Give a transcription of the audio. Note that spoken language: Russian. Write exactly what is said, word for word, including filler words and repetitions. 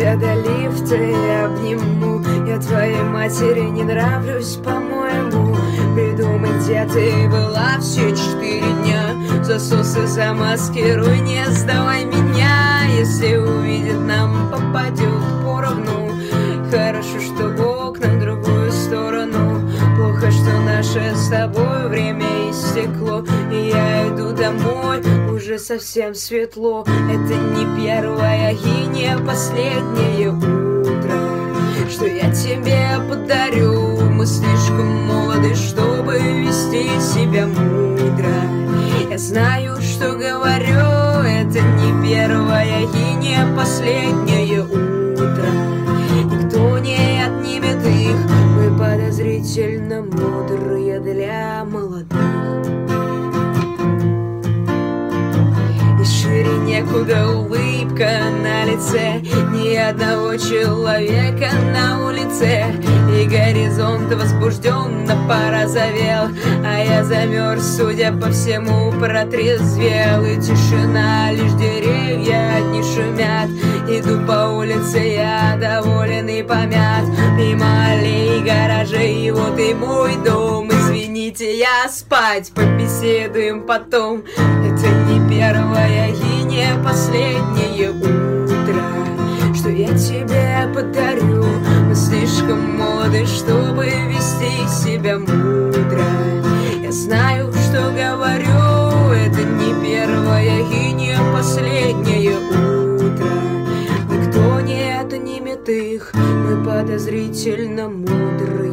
тебя до лифта я обниму. Я твоей матери не нравлюсь, по-моему. Придумай, где ты была все четыре дня. Засосы замаскируй, не сдавай меня. Если увидит, нам попадет поровну. Хорошо, что окна в другую сторону. Плохо, что наше с тобой время истекло. И я иду домой, уже совсем светло. Это не первое и не последнее утро, что я тебе подарю. Мы слишком молоды, чтобы вести себя мудро. Я знаю, что говорю, это не первое и не последнее утро. Никто не отнимет их, мы подозрительно мудрые для молодых. И шире некуда улыбка на лице, ни одного человека на улице. И горизонт возбужденно порозовел, а я замерз, судя по всему, протрезвел. И тишина, лишь деревья одни шумят. Иду по улице, я доволен и помят. Мимо аллей, гаражей, вот и мой дом. Извините, я спать, побеседуем потом. Это не первое и не последнее утро, что я тебе подарю. Мы слишком молоды, чтобы вести себя мудро. Я знаю, что говорю, это не первое и не последнее утро. Никто не отнимет их, мы подозрительно мудры.